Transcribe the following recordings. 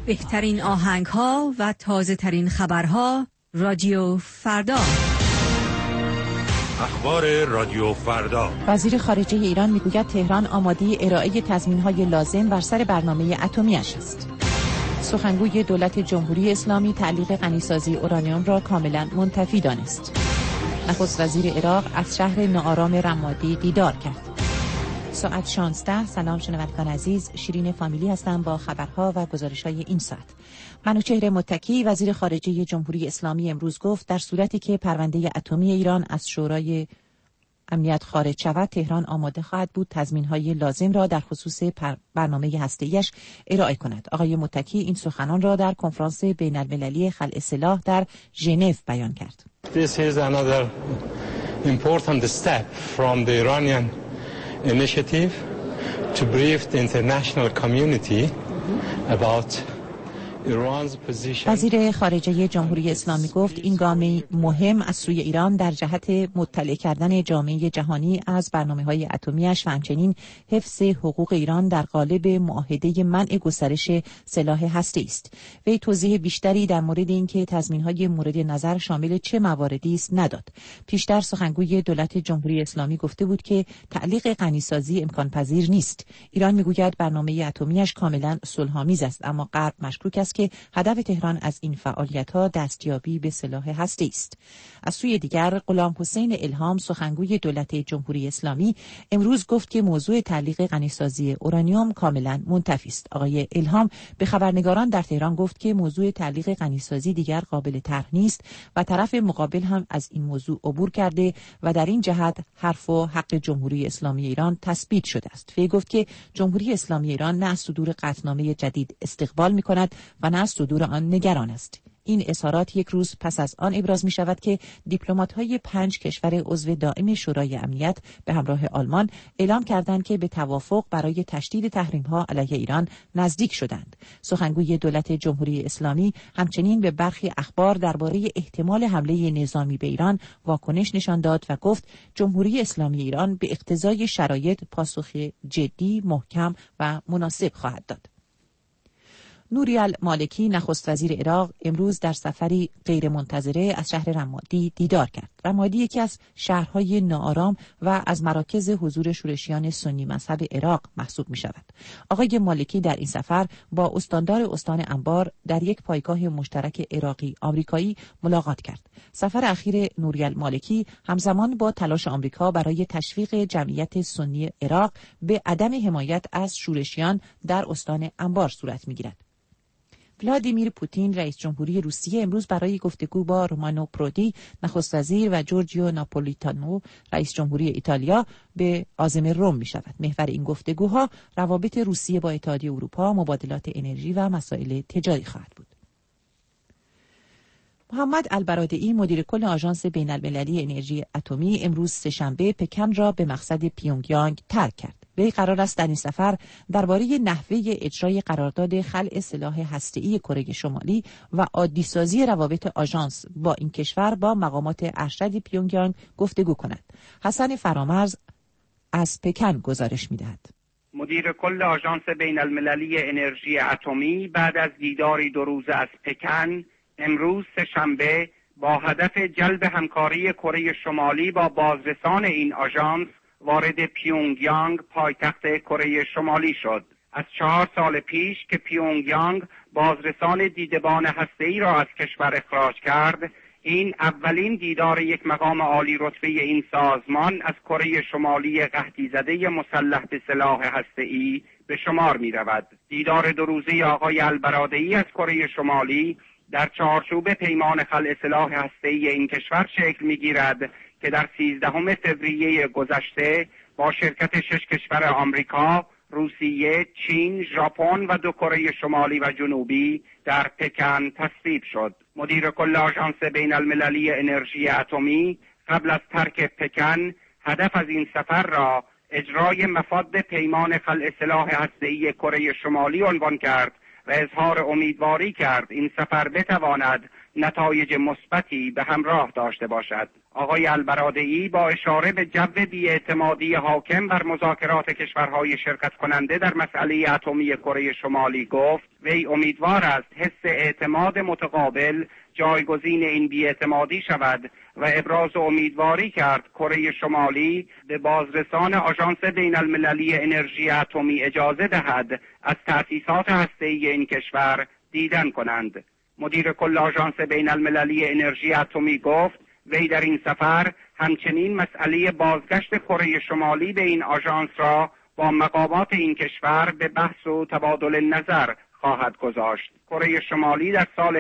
بهترین آهنگ‌ها و تازه‌ترین خبرها رادیو فردا. اخبار رادیو فردا. وزیر خارجه ایران میگوید تهران آماده ارائه تضمین‌های لازم بر سر برنامه اتمی‌اش است. سخنگوی دولت جمهوری اسلامی تعلیق غنیسازی اورانیوم را کاملا منتفی دانست. نخست وزیر عراق از شهر ناآرام رمادی دیدار کرد. ساعت 16. سلام شنوندگان عزیز، شیرین فامیلی هستم با خبرها و گزارش‌های این ساعت. منوچهر متکی وزیر خارجه جمهوری اسلامی امروز گفت در صورتی که پرونده اتمی ایران از شورای امنیت خارج شود، تهران آماده خواهد بود تضمین‌های لازم را در خصوص برنامه هسته‌ایش ارائه کند. آقای متکی این سخنان را در کنفرانس بین‌المللی خلع سلاح در ژنو بیان کرد. This is another important step from the Iranian initiative to brief the international community about وزیر خارجه جمهوری اسلامی گفت این گامی مهم از سوی ایران در جهت مطلع کردن جامعه جهانی از برنامه‌های اتمی‌اش و همچنین حفظ حقوق ایران در قالب معاهده منع گسترش سلاح هسته‌ای است. وی توضیح بیشتری در مورد اینکه تضمین‌های مورد نظر شامل چه مواردی است نداد. پیشتر سخنگوی دولت جمهوری اسلامی گفته بود که تعلیق غنیسازی امکان پذیر نیست. ایران میگوید برنامه اتمی‌اش کاملا صلح‌آمیز است، اما غرب مشکوک است که هدف تهران از این فعالیت‌ها دستیابی به سلاح هسته‌ای است. از سوی دیگر غلام حسین الهام سخنگوی دولت جمهوری اسلامی امروز گفت که موضوع تعلیق غنیسازی اورانیوم کاملا منتفی است. آقای الهام به خبرنگاران در تهران گفت که موضوع تعلیق غنیسازی دیگر قابل طرح نیست و طرف مقابل هم از این موضوع عبور کرده و در این جهت حرف و حق جمهوری اسلامی ایران تثبیت شده است. وی گفت که جمهوری اسلامی ایران نه از صدور قطعنامه جدید استقبال می‌کند و نه از صدور آن نگران است. این اظهارات یک روز پس از آن ابراز می شود که دیپلمات‌های 5 کشور عضو دائم شورای امنیت به همراه آلمان اعلام کردند که به توافق برای تشدید تحریم‌ها علیه ایران نزدیک شدند. سخنگوی دولت جمهوری اسلامی همچنین به برخی اخبار درباره احتمال حمله نظامی به ایران واکنش نشان داد و گفت جمهوری اسلامی ایران به اقتضای شرایط پاسخ جدی، محکم و مناسب خواهد داد. نوری المالکی نخست وزیر عراق امروز در سفری غیرمنتظره از شهر رمادی دیدار کرد. رمادی یکی از شهرهای ناآرام و از مراکز حضور شورشیان سنی مذهب عراق محسوب می شود. آقای مالکی در این سفر با استاندار استان انبار در یک پایگاه مشترک عراقی آمریکایی ملاقات کرد. سفر اخیر نوری المالکی همزمان با تلاش آمریکا برای تشویق جمعیت سنی عراق به عدم حمایت از شورشیان در استان انبار صورت می گیرد. ولادیمیر پوتین رئیس جمهوری روسیه امروز برای گفتگو با رومانو پرودی نخست وزیر و جورجیو ناپولیتانو رئیس جمهوری ایتالیا به عازم روم می شود. محور این گفتگوها روابط روسیه با اتحادیه اروپا، مبادلات انرژی و مسائل تجاری خواهد بود. محمد البرادعی مدیر کل آژانس بین‌المللی انرژی اتمی امروز سه‌شنبه پکن را به مقصد پیونگیانگ ترک کرد. وی قرار است در این سفر درباره نحوه اجرای قرارداد خلع سلاح هسته‌ای کره شمالی و عادی‌سازی روابط آژانس با این کشور با مقامات ارشد پیونگیانگ گفتگو کند. حسن فرامرز از پکن گزارش می‌دهد. مدیر کل آژانس بین‌المللی انرژی اتمی بعد از دیداری 2 روزه از پکن امروز سه‌شنبه با هدف جلب همکاری کره شمالی با بازرسان این آژانس وارد پیونگیانگ پایتخت کره شمالی شد. از 4 سال پیش که پیونگیانگ بازرسان دیدبان هسته‌ای را از کشور اخراج کرد، این اولین دیدار یک مقام عالی رتبه این سازمان از کره شمالی قحطی زده مسلح به سلاح هسته‌ای به شمار می رود. دیدار 2 روزه آقای البرادعی از کره شمالی در چارچوب پیمان خلع سلاح هسته‌ای این کشور شکل می‌گیرد که در 13 فوریه گذشته با شرکت 6 کشور آمریکا، روسیه، چین، ژاپن و 2 کره شمالی و جنوبی در پکن تصویب شد. مدیر کل آژانس بین‌المللی انرژی اتمی قبل از ترک پکن هدف از این سفر را اجرای مفاد پیمان خلع سلاح هسته‌ای کره شمالی عنوان کرد و اظهار امیدواری کرد این سفر بتواند نتایج مثبتی به همراه داشته باشد. آقای البرادعی با اشاره به جو بی‌اعتمادی حاکم بر مذاکرات کشورهای شرکت کننده در مسئله اتمی کره شمالی گفت وی امیدوار است حس اعتماد متقابل جایگزین این بی‌اعتمادی شود و ابراز امیدواری کرد کره شمالی به بازرسان آژانس بین المللی انرژی اتمی اجازه دهد از تأسیسات هسته‌ای این کشور دیدن کنند. مدیر کل آژانس بین المللی انرژی اتمی گفت وی در این سفر همچنین مسئله بازگشت کره شمالی به این آژانس را با مقامات این کشور به بحث و تبادل نظر خواهد گذاشت. کره شمالی در سال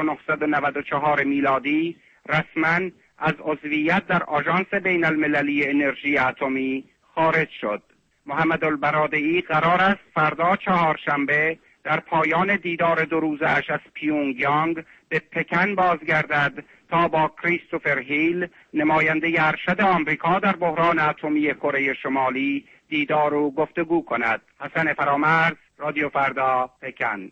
1994 میلادی رسما از عضویت در آژانس بین المللی انرژی اتمی خارج شد. محمد البرادعی قرار است فردا چهارشنبه در پایان دیدار 2 روزه‌اش از پیونگیانگ به پکن بازگردد تا با کریستوفر هیل نماینده ارشد آمریکا در بحران اتمی کره شمالی دیدار و گفتگو کند. حسن فرامرز، رادیو فردا، پکن.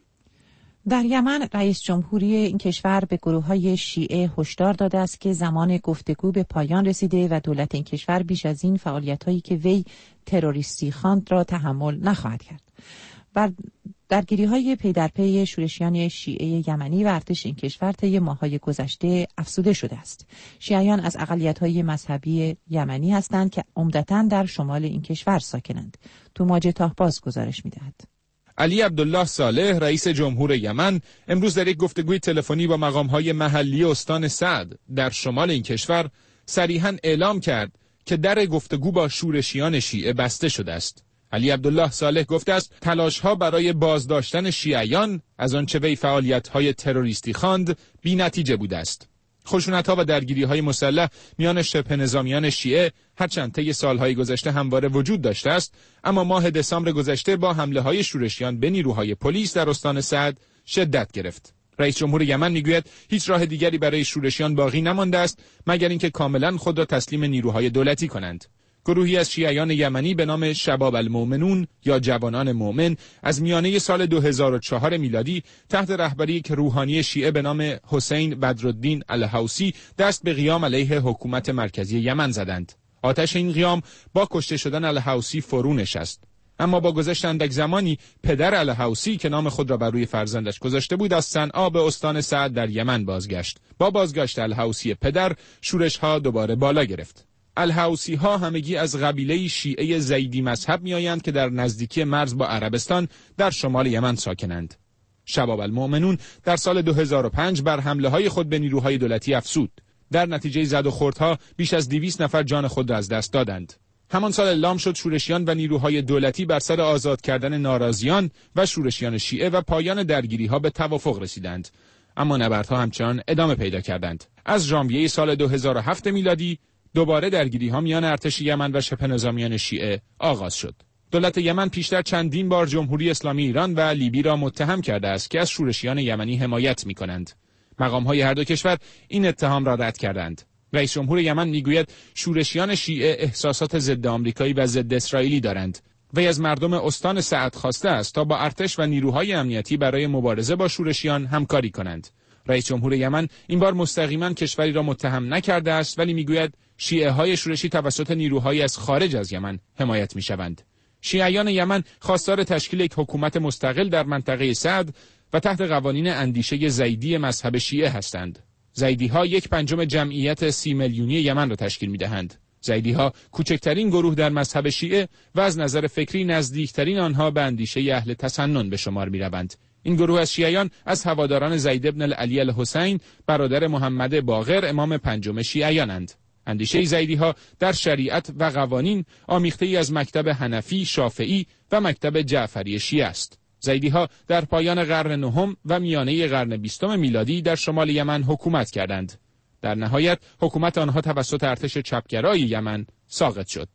در یمن رئیس جمهوری این کشور به گروه‌های شیعه هشدار داده است که زمان گفتگو به پایان رسیده و دولت این کشور بیش از این فعالیت‌هایی که وی تروریستی خواند را تحمل نخواهد کرد. بر درگیری‌های پی در پی شورشیان شیعه یمنی و ارتش این کشور طی ماه‌های گذشته افزوده شده است. شیعیان از اقلیت‌های مذهبی یمنی هستند که عمدتاً در شمال این کشور ساکنند. توماج تاهباز گزارش می‌دهد. علی عبدالله صالح رئیس جمهور یمن امروز در یک گفتگوی تلفنی با مقام‌های محلی استان سعد در شمال این کشور صریحاً اعلام کرد که در گفتگو با شورشیان شیعه بسته شده است. علی عبدالله صالح گفته است تلاش‌ها برای بازداشتن شیعیان از آنچه وی فعالیت‌های تروریستی خواند بی‌نتیجه بوده است. خشونت‌ها و درگیری‌های مسلح میان شبه نظامیان شیعه هرچند طی سال‌های گذشته همواره وجود داشته است، اما ماه دسامبر گذشته با حمله‌های شورشیان به نیروهای پلیس در استان سعد شدت گرفت. رئیس جمهور یمن میگوید هیچ راه دیگری برای شورشیان باقی نمانده است مگر اینکه کاملا خود را تسلیم نیروهای دولتی کنند. گروهی از شیعیان یمنی به نام شباب المؤمنون یا جوانان مؤمن از میانه سال 2004 میلادی تحت رهبری یک روحانی شیعه به نام حسین بدرالدین الحوثی دست به قیام علیه حکومت مرکزی یمن زدند. آتش این قیام با کشته شدن الحوثی فرو نشست. اما با گذشت اندک زمانی پدر الحوثی که نام خود را بر روی فرزندش گذاشته بود از صنعا به استان سعد در یمن بازگشت. با بازگشت الحوثی پدر شورش‌ها دوباره بالا گرفت. الحوثی ها همگی از قبیله شیعه زیدی مذهب میآیند که در نزدیکی مرز با عربستان در شمال یمن ساکنند. شباب المؤمنون در سال 2005 بر حمله های خود به نیروهای دولتی افزود. در نتیجه زد و خوردها بیش از 200 نفر جان خود را از دست دادند. همان سال اعلام شد شورشیان و نیروهای دولتی بر سر آزاد کردن ناراضیان و شورشیان شیعه و پایان درگیری‌ها به توافق رسیدند. اما نبردها همچنان ادامه پیدا کردند. از ژانویه سال 2007 میلادی دوباره درگیری‌ها میان ارتش یمن و شبه نظامیان شیعه آغاز شد. دولت یمن پیشتر چندین بار جمهوری اسلامی ایران و لیبی را متهم کرده است که از شورشیان یمنی حمایت می‌کنند. مقام‌های هر دو کشور این اتهام را رد کردند. رئیس جمهور یمن میگوید شورشیان شیعه احساسات ضد آمریکایی و ضد اسرائیلی دارند. وی از مردم استان سعد خواسته است تا با ارتش و نیروهای امنیتی برای مبارزه با شورشیان همکاری کنند. رئیس جمهور یمن این بار مستقیما کشوری را متهم نکرده است، ولی میگوید شیعه‌های شورشی توسط نیروهایی از خارج از یمن حمایت می‌شوند. شیعیان یمن خواستار تشکیل یک حکومت مستقل در منطقه سعد و تحت قوانین اندیشه زیدی مذهب شیعه هستند. زیدی‌ها 1/5 جمعیت 30 میلیونی یمن را تشکیل می‌دهند. زیدی‌ها کوچکترین گروه در مذهب شیعه و از نظر فکری نزدیکترین آنها به اندیشه اهل تسنن به شمار می‌روند. این گروه از شیعیان از هواداران زید بن علی الحسین برادر محمد باقر امام 5 شیعیانند. اندیشه زیدی‌ها در شریعت و قوانین آمیخته‌ای از مکتب حنفی، شافعی و مکتب جعفری شیعه است. زیدی‌ها در پایان قرن 9 و میانه قرن 20 میلادی در شمال یمن حکومت کردند. در نهایت حکومت آنها توسط ارتش چپگرای یمن ساقط شد.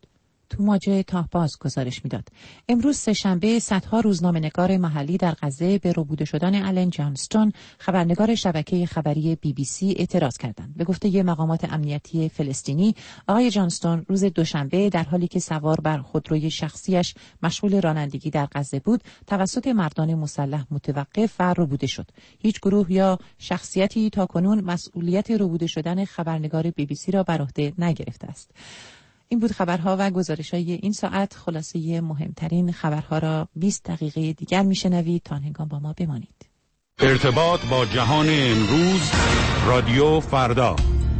تو ماجه تاهباز گزارش میداد. امروز سه‌شنبه صدها روزنامه‌نگار محلی در غزه به ربوده شدن آلن جانستون، خبرنگار شبکه خبری BBC، اعتراض کردند. به گفته مقامات امنیتی فلسطینی، آقای جانستون روز دوشنبه در حالی که سوار بر خودروی شخصیش مشغول رانندگی در غزه بود، توسط مردان مسلح متوقف و ربوده شد. هیچ گروه یا شخصیتی تاکنون مسئولیت ربوده شدن خبرنگار BBC را بر عهده نگرفته است. این بود خبرها و گزارش‌های این ساعت. خلاصه مهمترین خبرها را 20 دقیقه دیگر میشنوید. تا هنگام با ما بمانید. ارتباط با جهان امروز، رادیو فردا.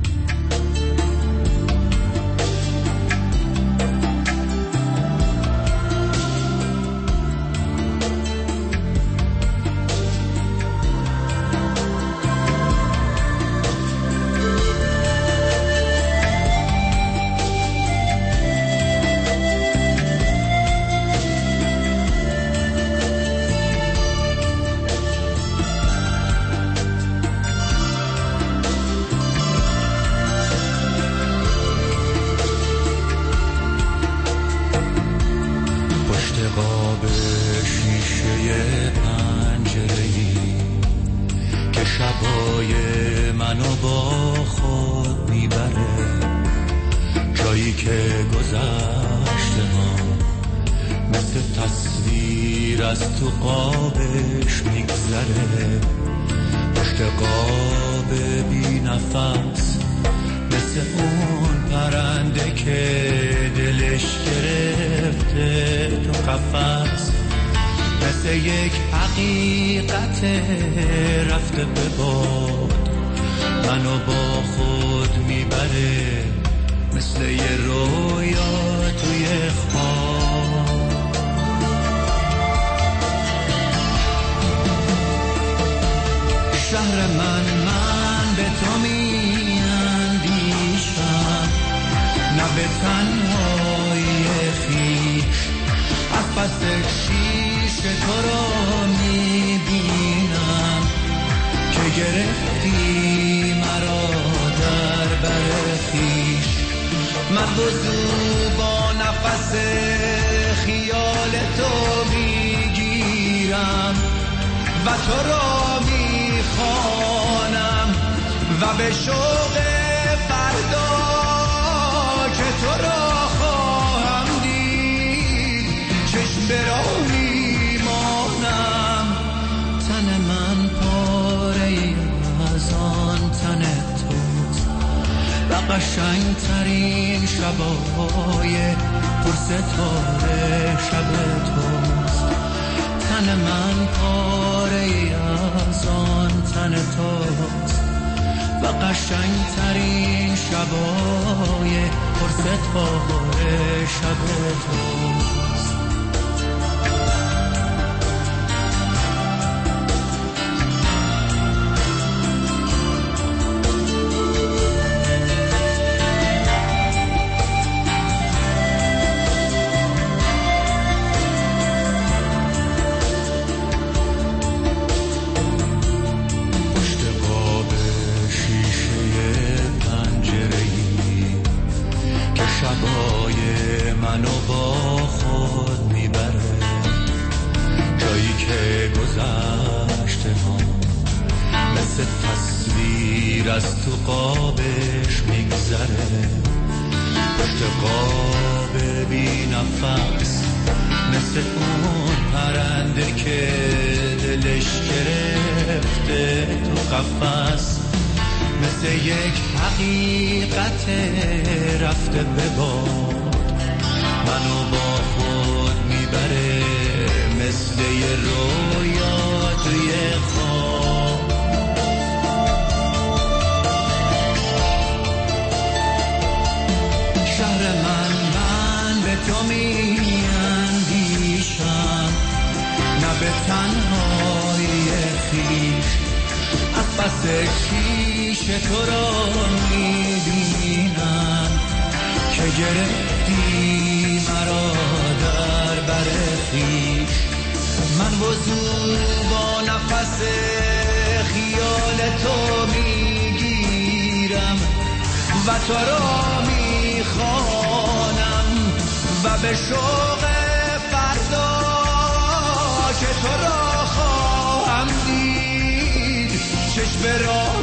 قشنگترین شبای پرستاره شب توست. تن من پاره از آن تن توست و قشنگترین شبای پرستاره شب توست. از تو قابش میگذره، پشت قاب بی نفس، مثل اون پرنده که دلش گرفته تو قفس، مثل یک حقیقت رفته به باد، منو با خود میبره مثل یه رویا توی خواب. من به تو می اندیشم، نه به تنهایی خویش، از پس کیش تو را می بینم که گرفتی مرا در بر خویش. من وضو با نفس خیال تو می گیرم و تو را می خوانم و و به شوق فردا که تو را خواهم دید چشم راه